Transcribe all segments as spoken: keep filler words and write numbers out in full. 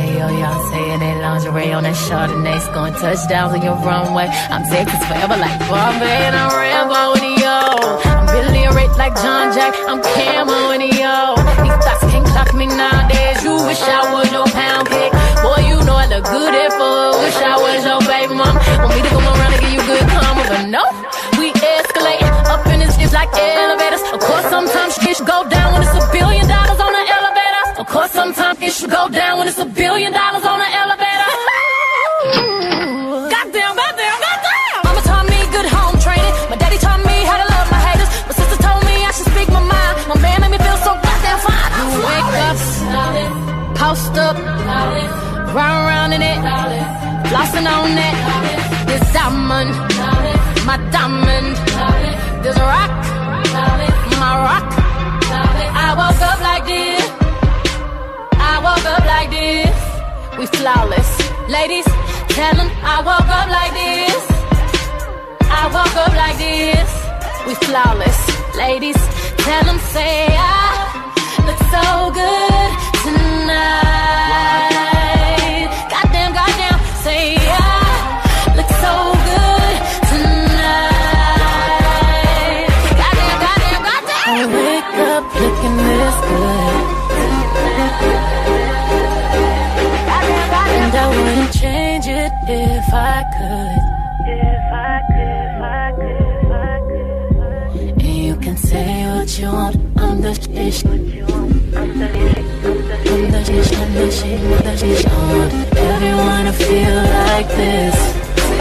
yo, y'all saying that lingerie on that Chardonnay, scoring touchdowns on your runway. I'm Texas forever like Bombay, and I'm Rambo and yo. I'm Billy Ray like John Jack, I'm Camo and yo. These thoughts can't clock me nowadays. You wish I was your pound cake. Boy, you know I look good at four. Wish I was your baby mom. Want me to come around and give you good karma, but no, we escalate up in this shit like elevators. Of course, sometimes shit should go down when it's a billion dollars on the elevator. Of course, sometimes it should go down when it's a billion dollars on the elevator. Goddamn, goddamn, goddamn. Mama taught me good home training. My daddy taught me how to love my haters. My sister told me I should speak my mind. My man made me feel so goddamn fine. I wake up, post up, round round in it, flossing on it. This diamond, my diamond. This rock, my rock. I woke up like this. I woke up like this. We flawless. Ladies, tell them I woke up like this. I woke up like this. We flawless. Ladies, tell them say I look so good tonight. Goddamn, goddamn, say I look so good tonight. Goddamn, goddamn, goddamn. I wake up looking this good. And I wouldn't change it if I could. If I could, if I could, if I could. And you can say what you want. I'm the shit. I'm the shit. I'm the shit. I'm the shit. I'm the shit. I want everyone to feel like this.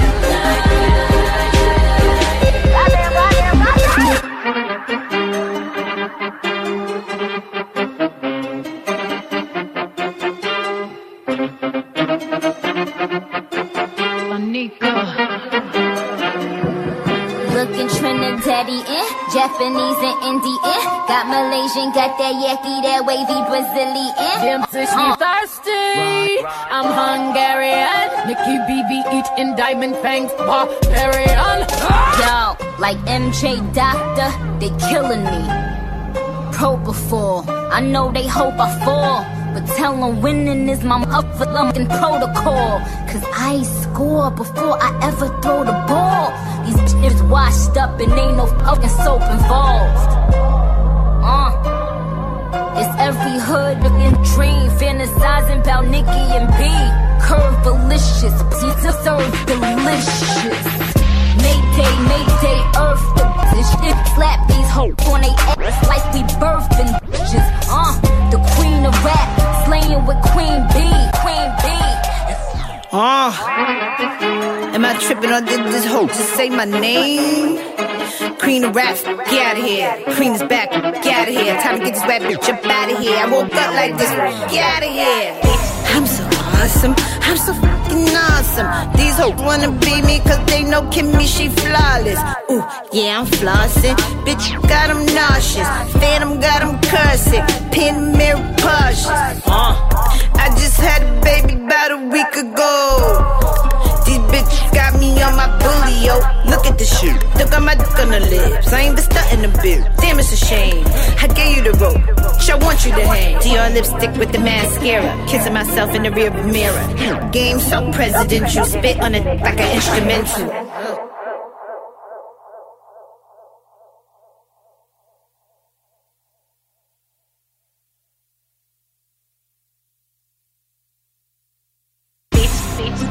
Looking Trinidadian, Japanese and Indian. Got Malaysian, got that yaki, that wavy Brazilian. Them fish me thirsty. I'm Hungarian. Nikki B B eating diamond fangs, barbarian. Yo, like M J Doctor, they killing me. Propofol, I know they hope I fall, but tell them winning is my motherfucking protocol. Cause I score before I ever throw the ball. These bitches washed up and ain't no fucking soap involved. Uh, it's every hood looking dream, fantasizing about Nicki and B. Curve delicious, pizza serve delicious. Mayday, Mayday, Earth the shit. Slap these hoes on they ass like we birthing bitches. Uh, the queen of rap, slaying with Queen B, Queen B. Uh, am I tripping or did this hoe just say my name? Queen of rap, get out of here. Queen is back, get out of here. Time to get this rap bitch up out of here. I woke up like this, get out of here. I'm so awesome, I'm so fucking awesome. These hoes wanna be me cause they know Kimmy, she flawless. Ooh, yeah, I'm flossing. Bitch, got them nauseous. Phantom got them cursing. Pin mirror cautious. Uh, I just had a baby about a week ago. These bitches got me on my bully, yo. Look at the shit. Look at my dick on the lips. I ain't been stunting the beard. Damn, it's a shame. I gave you the rope. I want you to hang. Dior lipstick with the mascara. Kissing myself in the rear mirror. Game so presidential. Spit on it like an instrumental. Beats, beats.